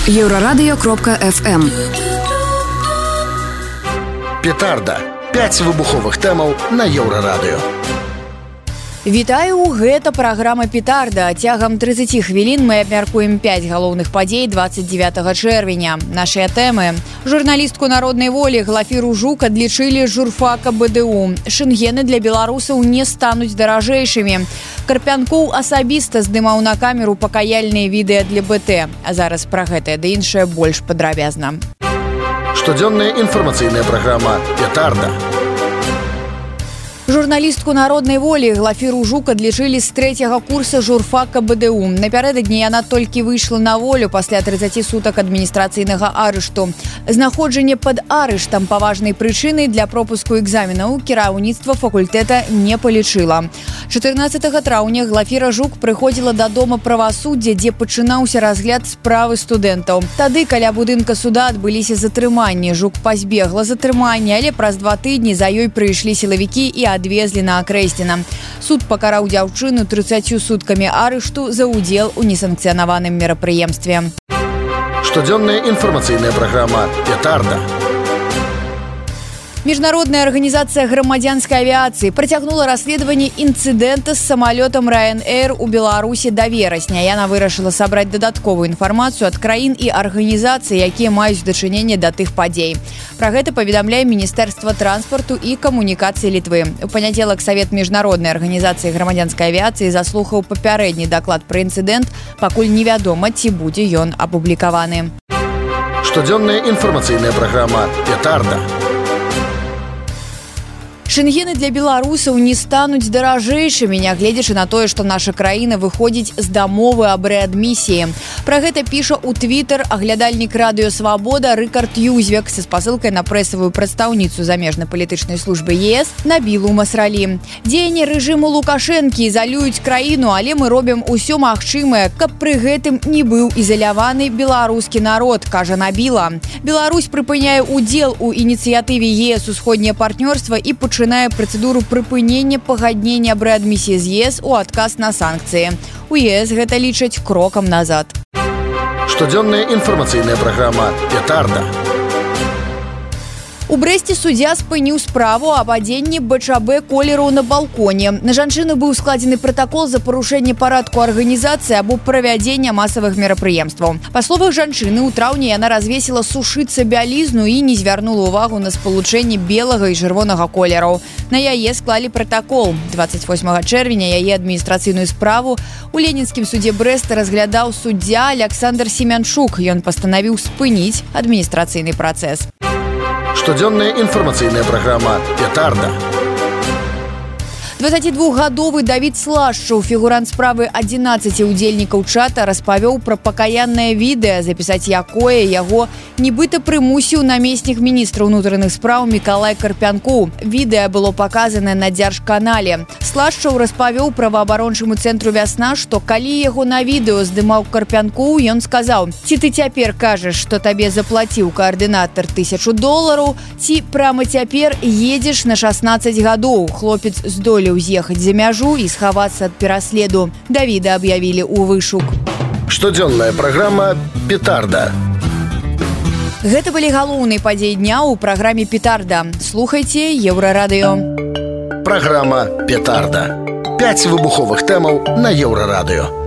Еврорадио.FM. Петарда. 5 выбуховых тэмаў на Еўрарадыё. Вітаю, гэта праграма «Петарда». Цягам 30 хвілін мы абмяркуем 5 галоўных падзей 29 чэрвеня. Нашыя тэмы. Журналістку «Народнай волі» Глафіру Жук адлічылі з журфака БДУ. Шэнгены для беларусаў не стануць даражэйшымі. Карпянкоў асабіста здымаў на камеру пакаяльныя відэа для БТ. А зараз пра гэтае ды іншае больш падрабязна. Штодзённая інфармацыйная праграма «Петарда». Журналістку «Народнай волі» Глафіру Жук адлічылі з 3-го курса журфака БДУ. Напярэдадні яна толькі выйшла на волю пасля 30 сутак адміністрацыйнага арышту. Знаходжанне пад арыштам па важнай прычыны для пропуску экзаменаў кіраўніцтва факультэта не палічыла. 14 траўня Глафіра Жук прыходзіла да дома правасуддзя, дзе пачынаўся разгляд справы студэнтаў. Тады каля будынка суда адбыліся затрыманні. Жук пазбегла затрымання, але праз 2 тыдні за ёй прыйшлі сілавікі і адвезлі на Акрэсціна. Суд пакараў дзяўчыну 30 суткамі арышту за ўдзел у несанкцыянаваным мерапрыемстве. Штодзённая інфармацыйная праграма «Петарда». Міжнародная арганізацыя грамадзянскай авіяцыі працягнула расследаванне інцыдэнта з самалётам Ryanair у Беларусі да верасня. Яна вырашыла сабраць дадатковую інфармацыю ад краін і арганізацый, якія маюць дачыненне да тых падзей. Пра гэта паведамляе Міністэрства транспарту і камунікацыі Літвы. У панядзелак Савет міжнароднай арганізацыі грамадзянскай авіяцыі заслухаў папярэдні даклад пра інцыдэнт, пакуль невядома, ці будзе ён апублікаваны. Штодзённая інфармацыйная праграма «Петарда». Шэнгены для беларусаў не стануць даражэйшымі, нягледзячы на тое, што наша краіна выходзіць з дамовы аб рэадмісіі. Пра гэта піша ў Твітер аглядальнік радыё «Свабода» Рыкард Юзвек са спасылкай на прэсавую прадстаўніцу замежнай палітычнай службы ЕС Набілу Масралі. Дзеянні рэжыму Лукашэнкі ізалююць краіну, але мы робім усё магчымае, каб пры гэтым не быў ізаляваны беларускі народ, кажа Набіла. Беларусь прыпыняе ўдзел у ініцыятыве ЕС «Усходняе партнёрства» і пачынае працэдуру прыпынення пагаднення аб рэадмісіі з ЕС у адказ на санкцыі. У ЕС гэта лічаць крокам назад. Штодзённая інфармацыйная праграма «Петарда». У Брэсце суддзя спыніў справу аб адзенні БЧБ колераў на балконе. На жанчыну быў складзены пратакол за парушэнне парадку арганізацыі або правядзення масавых мерапрыемстваў. Па словах жанчыны, у траўні яна развесіла сушыцца бялізну і не звярнула ўвагу на спалучэнне белага і чырвонага колераў. На яе склалі пратакол. 28 чэрвеня яе адміністрацыйную справу у Ленінскім судзе Брэста разглядаў суддзя Аляксандр Семянчук. Ён пастанавіў спыніць адміністрацыйны працэс. Штодзённая інфармацыйная праграма «Петарда». 22-гадовы Давід Слашчаў, фігурант справы 11 удзельнікаў чата, распавёў пра пакаяннае відэа, запісаць якое яго нібыта прымусіў намеснік міністра ўнутраных спраў Мікалай Карпянкоў. Відэа было паказанае на дзяржканале. Слашчаў распавёў праваабарончаму цэнтру «Вясна», што калі яго на відэо здымаў Карпянкоў, ён сказаў: «Ці ты цяпер кажаш, што табе заплаціў каардынатар $1000, ці прямо цяпер едзеш на 16 гадоў?» Хлопец здолеў з'ехаць за мяжу і схавацца ад пераследу. Давіда аб'явілі ў вышук. Штодзённая праграма «Петарда». Гэта былі галоўныя падзеі дня ў праграме «Петарда». Слухайце Еўрарадыё. Праграма «Петарда». 5 выбуховых тэмаў на Еўрарадыё.